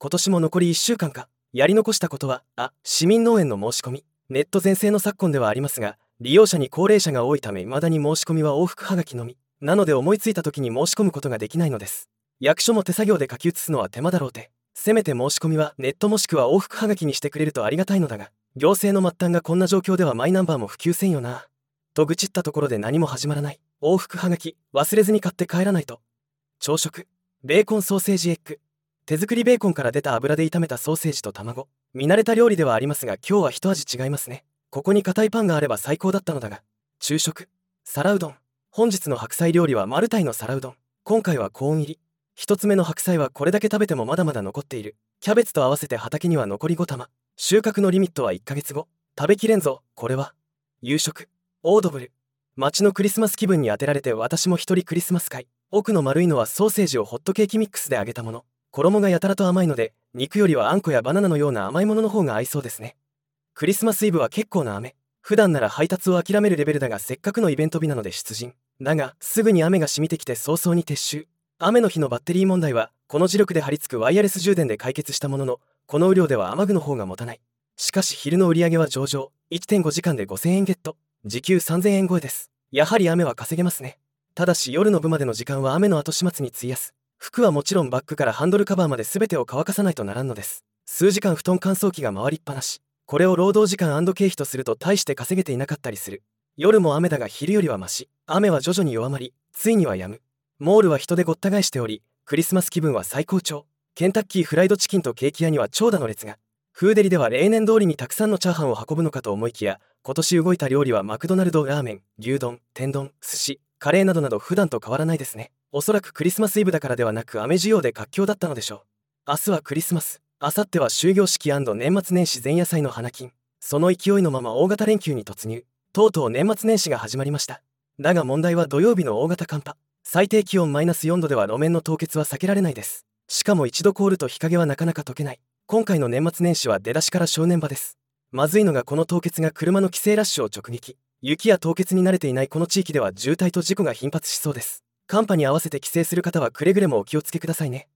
今年も残り1週間か。やり残したことは、市民農園の申し込み。ネット全盛の昨今ではありますが、利用者に高齢者が多いため未だに申し込みは往復はがきのみ。なので思いついた時に申し込むことができないのです。役所も手作業で書き写すのは手間だろうて。せめて申し込みはネットもしくは往復はがきにしてくれるとありがたいのだが、行政の末端がこんな状況ではマイナンバーも普及せんよな。と愚痴ったところで何も始まらない。往復はがき、忘れずに買って帰らないと。朝食、ベーコンソーセージエッグ。手作りベーコンから出た油で炒めたソーセージと卵。見慣れた料理ではありますが今日は一味違いますね。ここに硬いパンがあれば最高だったのだが。昼食、皿うどん。本日の白菜料理はマルタイの皿うどん。今回はコーン入り。一つ目の白菜はこれだけ食べてもまだまだ残っている。キャベツと合わせて畑には残り5玉。収穫のリミットは1ヶ月後。食べきれんぞ、これは。夕食、オードブル。街のクリスマス気分に当てられて私も一人クリスマス会。奥の丸いのはソーセージをホットケーキミックスで揚げたもの。衣がやたらと甘いので、肉よりはあんこやバナナのような甘いものの方が合いそうですね。クリスマスイブは結構な雨。普段なら配達を諦めるレベルだがせっかくのイベント日なので出陣。だが、すぐに雨が染みてきて早々に撤収。雨の日のバッテリー問題は、この磁力で張り付くワイヤレス充電で解決したものの、この雨量では雨具の方が持たない。しかし昼の売り上げは上々、1.5 時間で5000円ゲット。時給3000円超えです。やはり雨は稼げますね。ただし夜の部までの時間は雨の後始末に費やす。服はもちろんバッグからハンドルカバーまで全てを乾かさないとならんのです。数時間布団乾燥機が回りっぱなし。これを労働時間&経費とすると大して稼げていなかったりする。夜も雨だが昼よりはマシ。雨は徐々に弱まり、ついには止む。モールは人でごった返しており、クリスマス気分は最高潮。ケンタッキーフライドチキンとケーキ屋には長蛇の列が。フーデリでは例年通りにたくさんのチャーハンを運ぶのかと思いきや、今年動いた料理はマクドナルドラーメン、牛丼、天丼、寿司、カレーなどなど普段と変わらないですね。おそらくクリスマスイブだからではなく雨需要で活況だったのでしょう。明日はクリスマス、明後日は終業式&年末年始前夜祭の花金。その勢いのまま大型連休に突入。とうとう年末年始が始まりました。だが問題は土曜日の大型寒波。最低気温-4度では路面の凍結は避けられないです。しかも一度凍ると日陰はなかなか溶けない。今回の年末年始は出だしから正念場です。まずいのがこの凍結が車の帰省ラッシュを直撃。雪や凍結に慣れていないこの地域では渋滞と事故が頻発しそうです。寒波に合わせて帰省する方はくれぐれもお気をつけくださいね。